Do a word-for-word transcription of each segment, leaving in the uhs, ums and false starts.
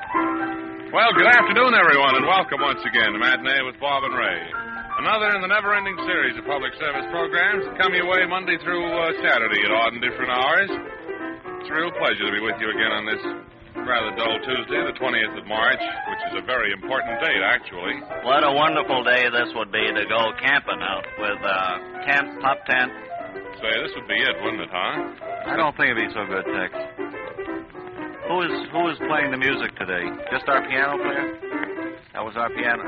Well, good afternoon, everyone, and welcome once again to Matinee with Bob and Ray. Another in the never-ending series of public service programs that come your way Monday through uh, Saturday at odd and different hours. It's a real pleasure to be with you again on this rather dull Tuesday, the twentieth of March, which is a very important date, actually. What a wonderful day this would be to go camping out with uh, tent, pop tent. Say, this would be it, wouldn't it, huh? I don't think it'd be so good, Tex. Who is who is playing the music today? Just our piano player? That was our piano.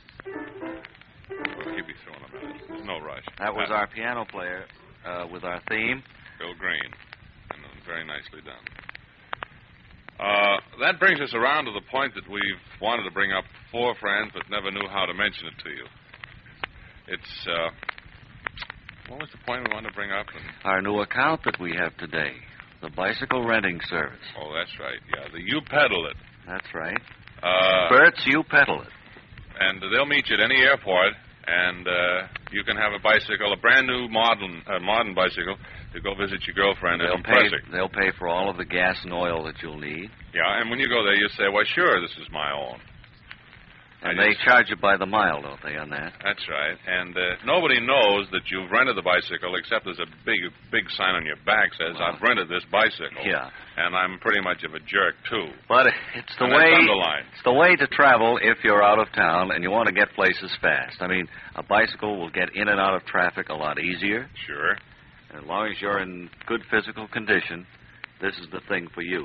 We'll keep you through in a minute. There's no rush. That was uh, our piano player uh, with our theme. Bill Green. And very nicely done. Uh, that brings us around to the point that we've wanted to bring up before, friends, but never knew how to mention it to you. It's, uh, what was the point we wanted to bring up? And... Our new account that we have today, the bicycle renting service. Oh, that's right, yeah, the You Pedal It. That's right. Uh, Bert's You Pedal It. And they'll meet you at any airport, and uh, you can have a bicycle, a brand new modern, uh, modern bicycle, to go visit your girlfriend. They'll and pay, impress her. they'll pay for all of the gas and oil that you'll need. Yeah, and when you go there, you say, well, sure, this is my own. And I they just... charge you by the mile, don't they, on that? That's right. And uh, nobody knows that you've rented the bicycle, except there's a big, big sign on your back says, Well, I've rented this bicycle. Yeah. And I'm pretty much of a jerk, too. But it's the and way that's underlined. It's the way to travel if you're out of town and you want to get places fast. I mean, a bicycle will get in and out of traffic a lot easier. Sure. As long as you're in good physical condition, this is the thing for you.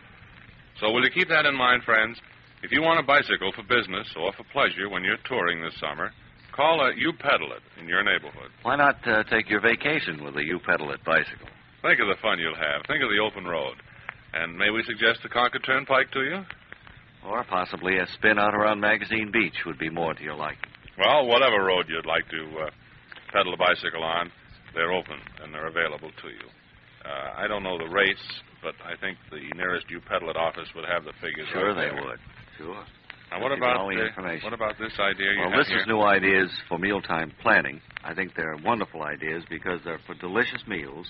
So will you keep that in mind, friends? If you want a bicycle for business or for pleasure when you're touring this summer, call a You Pedal It in your neighborhood. Why not uh, take your vacation with a You Pedal It bicycle? Think of the fun you'll have. Think of the open road. And may we suggest the Concord Turnpike to you? Or possibly a spin out around Magazine Beach would be more to your liking. Well, whatever road you'd like to uh, pedal a bicycle on, they're open and they're available to you. Uh, I don't know the rates, but I think the nearest You Pedal It office would have the figures. Sure, right they there. would. Sure. Now, what Give you about all the uh, information. what about this idea you Well, have this here? is new ideas for mealtime planning. I think they're wonderful ideas because they're for delicious meals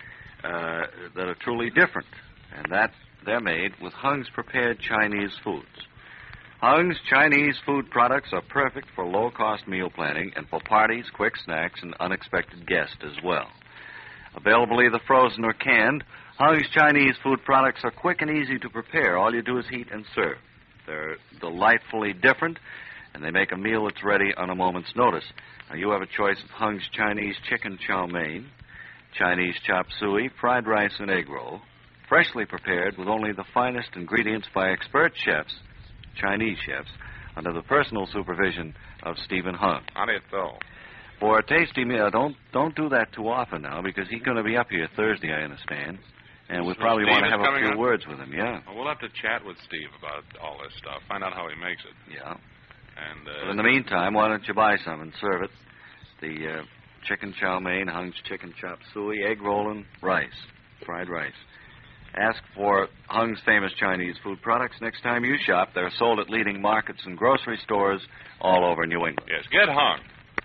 uh, that are truly different, and that they're made with Hung's prepared Chinese foods. Hung's Chinese food products are perfect for low-cost meal planning and for parties, quick snacks, and unexpected guests as well. Available either frozen or canned, Hung's Chinese food products are quick and easy to prepare. All you do is heat and serve. They're delightfully different, and they make a meal that's ready on a moment's notice. Now, you have a choice of Hung's Chinese chicken chow mein, Chinese chop suey, fried rice, and egg roll, freshly prepared with only the finest ingredients by expert chefs, Chinese chefs, under the personal supervision of Stephen Hung. How do you throw? For a tasty meal, don't don't do that too often now, because he's going to be up here Thursday, I understand. And we So probably Steve want to is have a coming few up? words with him, yeah. Well, we'll have to chat with Steve about all this stuff, find out how he makes it. Yeah. And uh, But in the meantime, why don't you buy some and serve it? The uh, chicken chow mein, Hung's chicken chop suey, egg roll, and rice, fried rice. Ask for Hung's famous Chinese food products next time you shop. They're sold at leading markets and grocery stores all over New England. yes, get Hung.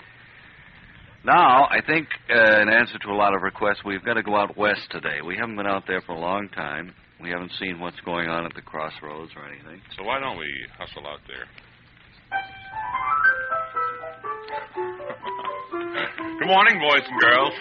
Now, I think, uh, in answer to a lot of requests, we've got to go out west today. We haven't been out there for a long time. We haven't seen what's going on at the crossroads or anything. So why don't we hustle out there? Good morning, boys and girls.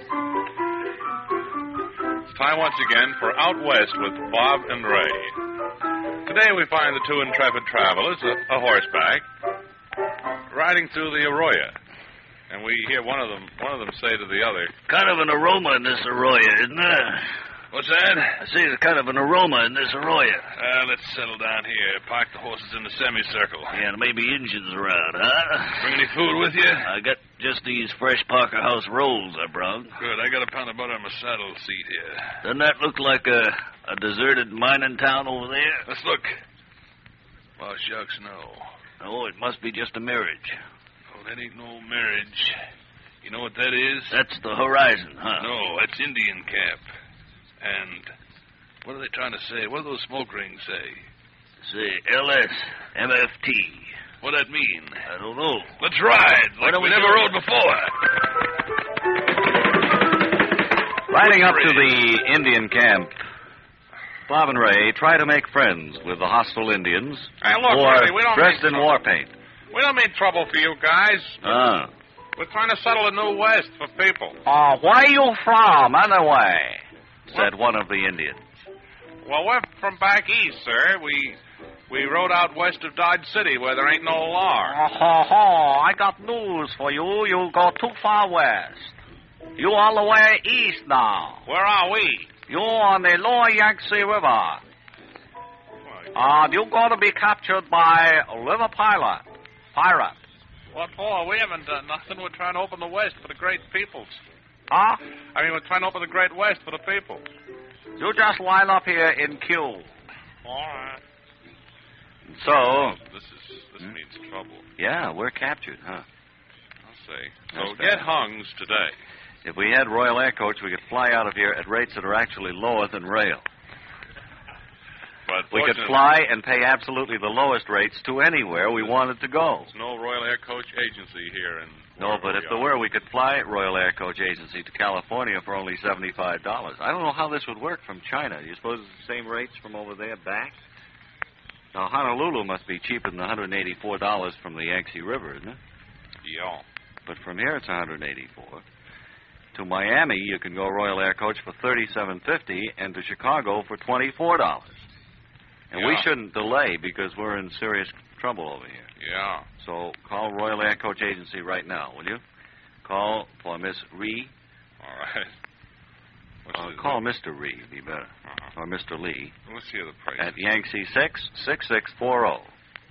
It's time once again for Out West with Bob and Ray. Today we find the two intrepid travelers, a, a horseback, riding through the arroyo. And we hear one of them one of them say to the other, Kind of an aroma in this arroyo, isn't there? "What's that? I see there's kind of an aroma in this arroyo. Uh, let's settle down here. Park the horses in the semicircle. Yeah, and maybe Injuns around, huh? Bring any food with you? I got just these fresh Parker House rolls I brought. Good. I got a pound of butter on my saddle seat here. Doesn't that look like a, a deserted mining town over there? Let's look. Well, shucks, no. Oh, it must be just a mirage. Oh, that ain't no marriage. You know what that is? That's the horizon, huh? No, that's Indian camp. And what are they trying to say? What do those smoke rings say? Say, L S, M F T. What that mean? I don't know. Let's ride, like don't we we never do rode before. Riding up to the Indian camp, Bob and Ray try to make friends with the hostile Indians Hey, look, who are Ray, we don't dressed mean in trouble. war paint. We don't mean trouble for you guys. Ah. We're trying to settle a new West for people. Oh, where you from, anyway? Said one of the Indians. Well, we're from back east, sir. We we rode out west of Dodge City where there ain't no law. Oh, ho, ho. I got news for you. You go too far west. You all the way east now. Where are we? You on the lower Yangtze River. Uh, you're going to be captured by a river pilot. Pirate. What for? We haven't done nothing. We're trying to open the West for the great peoples. Huh? I mean, we're trying to open the great West for the people. You just line up here in queue. All right. So, This is this means trouble. yeah, we're captured, huh? I'll say. That's So bad. get hungs today. If we had Royal Air Coach, we could fly out of here at rates that are actually lower than rail. But We could fortunately, fly and pay absolutely the lowest rates to anywhere we wanted to go. There's no Royal Air Coach agency here in. No, but wherever if we there are. were, we could fly Royal Air Coach Agency to California for only seventy-five dollars. I don't know how this would work from China. Do you suppose it's the same rates from over there back? Now, Honolulu must be cheaper than one hundred eighty-four dollars from the Yangtze River, isn't it? Yeah. But from here, it's one hundred eighty-four dollars. To Miami, you can go Royal Air Coach for thirty-seven fifty, and to Chicago for twenty-four dollars. And we Yeah. shouldn't delay because we're in serious trouble over here. Yeah. So call Royal Air Coach Agency right now, will you? Call for Miss Ree. All right. What's Uh, the- call Mister Ree, would be better. Uh-huh. Or Mister Lee. Let's hear the price. At Yangtze six, six six four zero.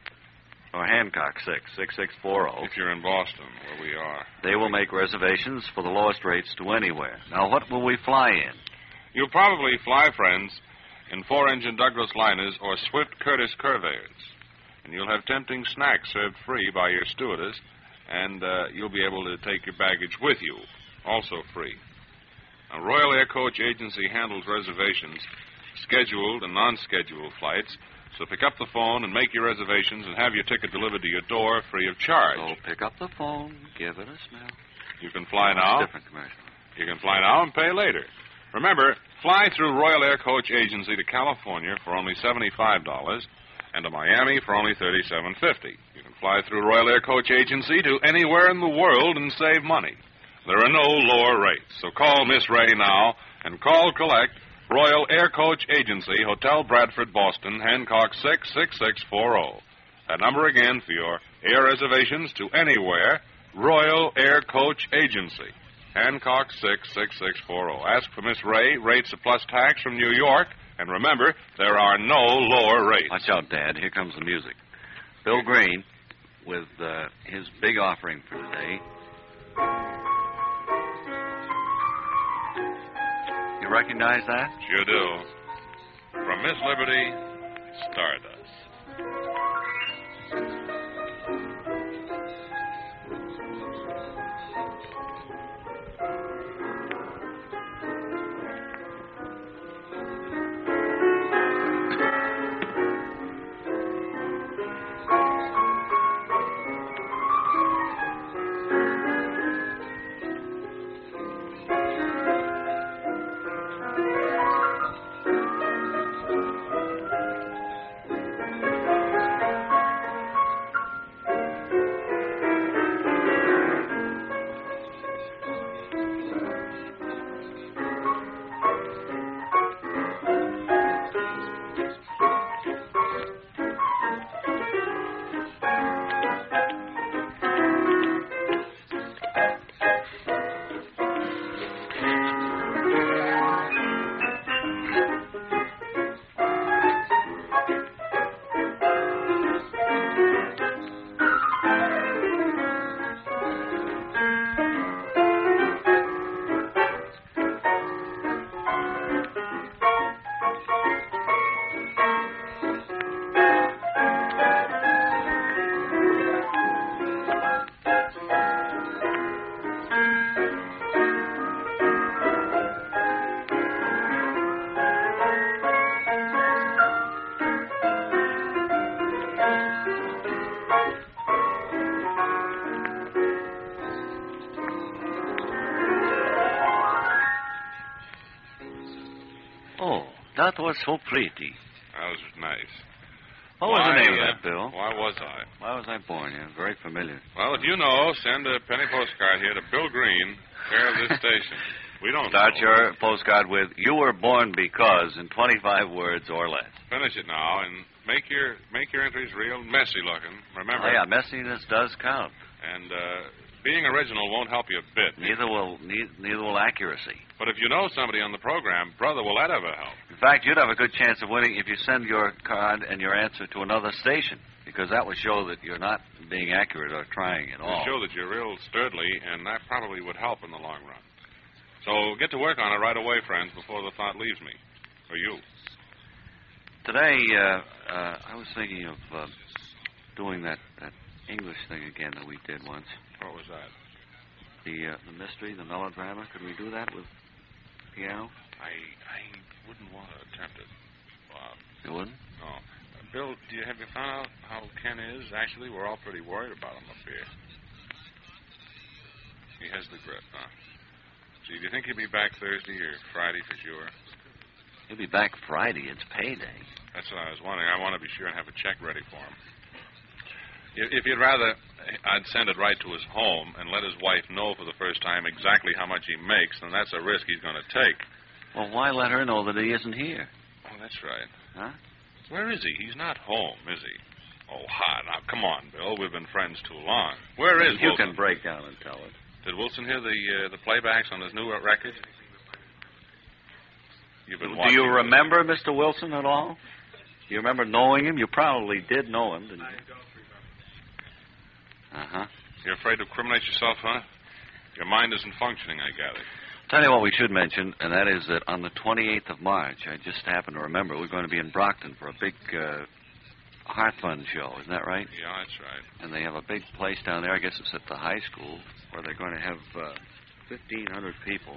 Or Hancock six, six six four zero. If you're in Boston, where we are. They will make reservations for the lowest rates to anywhere. Now, what will we fly in? You'll probably fly, friends, in four-engine Douglas liners or Swift Curtis Curveyors. And you'll have tempting snacks served free by your stewardess, and uh, you'll be able to take your baggage with you, also free. Now, Royal Air Coach Agency handles reservations, scheduled and non-scheduled flights, so pick up the phone and make your reservations and have your ticket delivered to your door free of charge. So pick up the phone, give it a smell. You can fly That's now. a different commercial. You can fly now and pay later. Remember, fly through Royal Air Coach Agency to California for only seventy-five dollars and to Miami for only thirty-seven fifty. You can fly through Royal Air Coach Agency to anywhere in the world and save money. There are no lower rates, so call Miss Ray now and call collect Royal Air Coach Agency, Hotel Bradford, Boston, Hancock six six six four zero. That number again for your air reservations to anywhere, Royal Air Coach Agency, Hancock six six six four zero. Ask for Miss Ray, rates plus tax from New York, and remember, there are no lower rates. Watch out, Dad. Here comes the music. Bill Green with uh, his big offering for today. You recognize that? Sure do. From Miss Liberty, Stardust. that was so pretty. That was nice. What was why, the name uh, of that, Bill? Why was I? Why was I born? Yeah, very familiar. Well, if you know, send a penny postcard here to Bill Green, care of this station. We don't Start know. your postcard with, you were born because, in twenty-five words or less. Finish it now and make your make your entries real messy looking. Remember? Oh, yeah, messiness does count. And uh, being original won't help you a bit. Neither will ne- neither will accuracy. But if you know somebody on the program, brother, will that ever help? In fact, you'd have a good chance of winning if you send your card and your answer to another station, because that would show that you're not being accurate or trying at all. It'll show that you're real sturdily, and that probably would help in the long run. So get to work on it right away, friends, before the thought leaves me. Or you. Today, uh, uh, I was thinking of uh, doing that, that English thing again that we did once. What was that? The uh, the mystery, the melodrama. Could we do that with piano? I I wouldn't want to attempt it, Bob. You wouldn't? No. Uh, Bill, do you, have you found out how Ken is? Actually, we're all pretty worried about him up here. He has the grip, huh? Gee, do you think he'll be back Thursday or Friday for sure? He'll be back Friday. It's payday. That's what I was wondering. I want to be sure and have a check ready for him. If you'd rather, I'd send it right to his home and let his wife know for the first time exactly how much he makes, then that's a risk he's going to take. Well, why let her know that he isn't here? Oh, that's right. Huh? Where is he? He's not home, is he? Oh, ha, now, come on, Bill. We've been friends too long. Where is You Wilson? can break down and tell it. Did Wilson hear the uh, the playbacks on his new record? You've been Do watching you this. remember Mister Wilson at all? Do you remember knowing him? You probably did know him, didn't you? Uh-huh. You're afraid to incriminate yourself, huh? Your mind isn't functioning, I gather. Tell you what we should mention, and that is that on the twenty-eighth of March, I just happened to remember, we're going to be in Brockton for a big uh, Hearth Fund show. Isn't that right? Yeah, that's right. And they have a big place down there, I guess it's at the high school, where they're going to have uh, fifteen hundred people.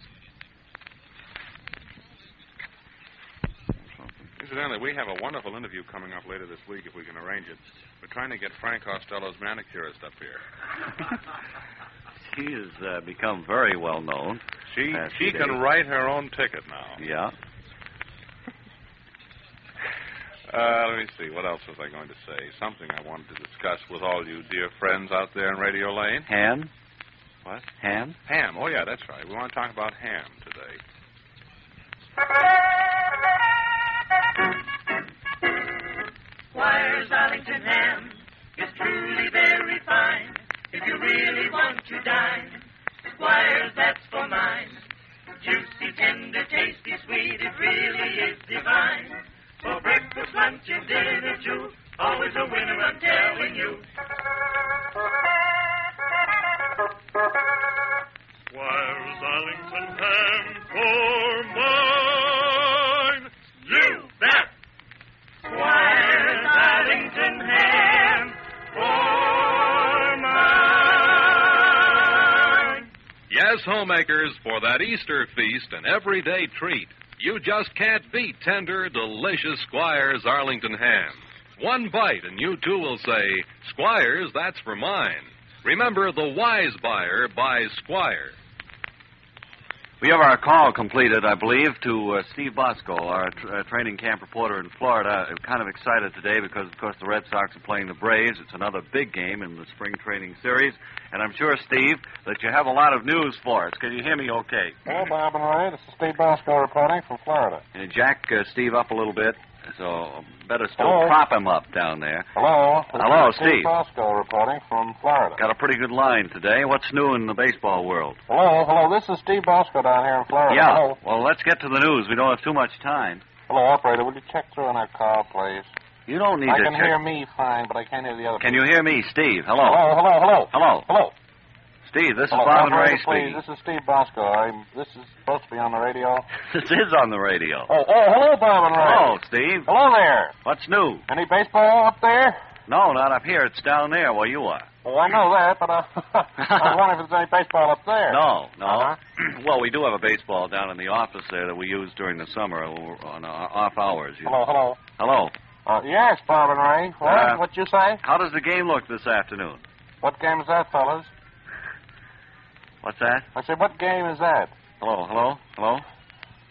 Incidentally, we have a wonderful interview coming up later this week if we can arrange it. We're trying to get Frank Costello's manicurist up here. She has uh, become very well known. She Past she few can days. write her own ticket now. Yeah. Uh, let me see. What else was I going to say? Something I wanted to discuss with all you dear friends out there in Radio Lane. Ham? What? Ham? Ham. Oh, yeah, that's right. We want to talk about ham today. Squire's Arlington ham is truly very fine. If you really want to dine, Squire's, that's for mine. Juicy, tender, tasty, sweet, it really is divine. For breakfast, lunch, and dinner, too, always a winner, I'm telling you. Squire's Arlington ham for mine. You bet. Squire's Arlington ham for mine. Yes, homemakers, for that Easter feast, an everyday treat. You just can't beat tender, delicious Squire's Arlington ham. One bite and you too will say, Squire's, that's for mine. Remember, the wise buyer buys Squire. We have our call completed, I believe, to uh, Steve Bosco, our tr- uh, training camp reporter in Florida. I'm kind of excited today because, of course, the Red Sox are playing the Braves. It's another big game in the spring training series. And I'm sure, Steve, that you have a lot of news for us. Can you hear me okay? Hello, Bob and Ray. This is Steve Bosco reporting from Florida. And jack uh, Steve up a little bit, so better still Hello. prop him up down there. Hello. This Hello, is Steve. Bosco reporting from Florida. Got a pretty good line today. What's new in the baseball world? Hello, hello. This is Steve Bosco down here in Florida. Yeah. Hello. Well, let's get to the news. We don't have too much time. Hello, operator. Will you check through on that call, please? You don't need I to can check. hear me fine, but I can't hear the other Can people. you hear me, Steve? Hello. Hello, hello, hello. Hello. Hello. Steve, this hello. is Bob and Ray Operator, please. speaking. This is Steve Bosco. I'm, this is supposed to be on the radio. This is on the radio. Oh, oh, hello, Bob and Ray. Hello, Steve. Hello there. What's new? Any baseball up there? No, not up here. It's down there where you are. Oh, I know that, but uh, I was wondering if there's any baseball up there. No, no. Uh-huh. Well, we do have a baseball down in the office there that we use during the summer on uh, off hours. You Hello, hello. Hello. Uh, yes, Bob and Ray. What? Uh, What'd you say? How does the game look this afternoon? What game is that, fellas? What's that? I said, what game is that? Hello, hello, hello.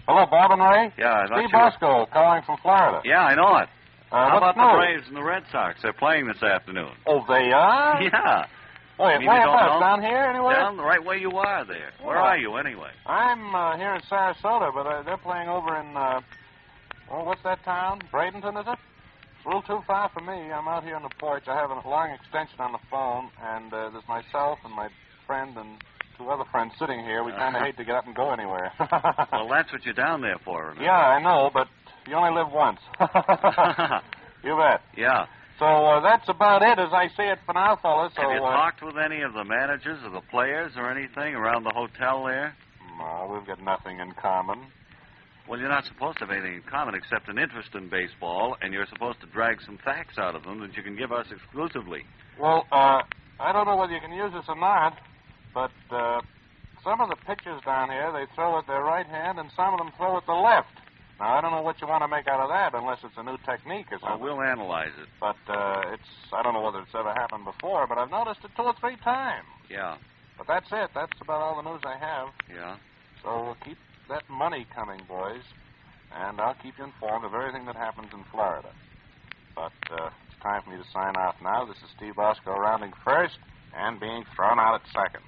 Hello, Bob and Ray? Yeah, I thought Steve you were- Bosco calling from Florida. Yeah, I know it. Uh, How what's about the new? Braves and the Red Sox? They're playing this afternoon. Oh, they are? Yeah. Wait, Maybe where you don't about? know? Down here anywhere? Down the right way you are there. Where Oh. are you, anyway? I'm uh, here in Sarasota, but uh, they're playing over in, uh, oh, what's that town? Bradenton, is it? It's a little too far for me. I'm out here on the porch. I have a long extension on the phone, and uh, there's myself and my friend and two other friends sitting here. We kind of hate to get up and go anywhere. Well, that's what you're down there for, remember? Yeah, I know, but you only live once. You bet. Yeah. So uh, that's about it as I see it for now, fellas. So, Have you uh, talked with any of the managers or the players or anything around the hotel there? no, we've got nothing in common. Well, you're not supposed to have anything in common except an interest in baseball, and you're supposed to drag some facts out of them that you can give us exclusively. Well, uh, I don't know whether you can use this or not, but uh, some of the pitchers down here, they throw with their right hand, and some of them throw with the left. Now, I don't know what you want to make out of that, unless it's a new technique or Well, something. we'll analyze it. But uh, it's, I don't know whether it's ever happened before, but I've noticed it two or three times. Yeah, But that's it. That's about all the news I have. yeah. So keep that money coming, boys, and I'll keep you informed of everything that happens in Florida. But uh, it's time for me to sign off now. This is Steve Bosco rounding first and being thrown out at second.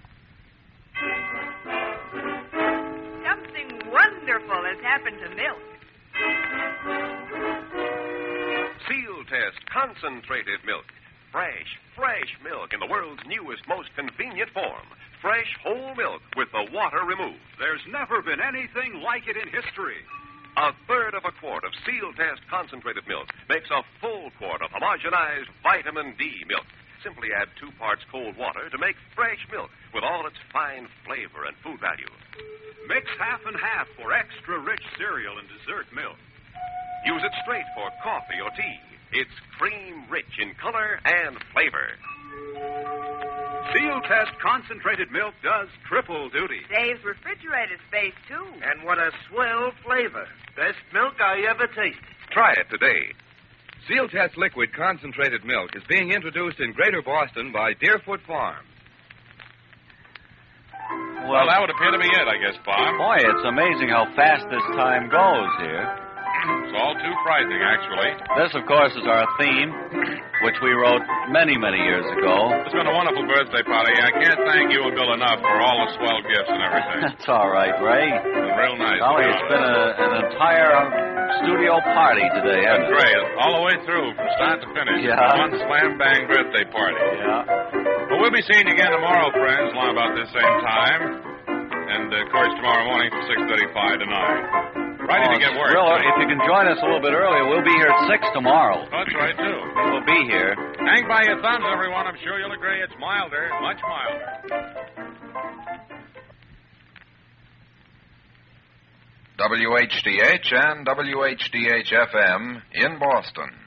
Something wonderful has happened to milk. Seal Test Concentrated Milk. Fresh, fresh milk in the world's newest, most convenient form. Fresh whole milk with the water removed. There's never been anything like it in history. A third of a quart of Seal Test Concentrated Milk makes a full quart of homogenized vitamin D milk. Simply add two parts cold water to make fresh milk with all its fine flavor and food value. Mix half and half for extra rich cereal and dessert milk. Use it straight for coffee or tea. It's cream rich in color and flavor. Seal Test Concentrated Milk does triple duty. Saves refrigerator space, too. And what a swell flavor. Best milk I ever tasted. Try it today. Seal Test Liquid Concentrated Milk is being introduced in Greater Boston by Deerfoot Farms. Well, that would appear to be it, I guess, Bob. Boy, it's amazing how fast this time goes here. It's all too frightening, actually. This, of course, is our theme, which we wrote many, many years ago. It's been a wonderful birthday party. I can't thank you and Bill enough for all the swell gifts and everything. That's all right, Ray. It's been real nice. Golly, it's been a, an entire studio party today, hasn't it? Great. All the way through, from start to finish. Yeah. One slam-bang birthday party. Yeah. Well, we'll be seeing you again tomorrow, friends, along about this same time. And, uh, of course, tomorrow morning from six thirty-five to nine. Ready Oh, to get work. Real, if you can join us a little bit earlier, we'll be here at six tomorrow. That's right, too. We'll be here. Hang by your thumbs, everyone. I'm sure you'll agree it's milder, much milder. W H D H and W H D H F M in Boston.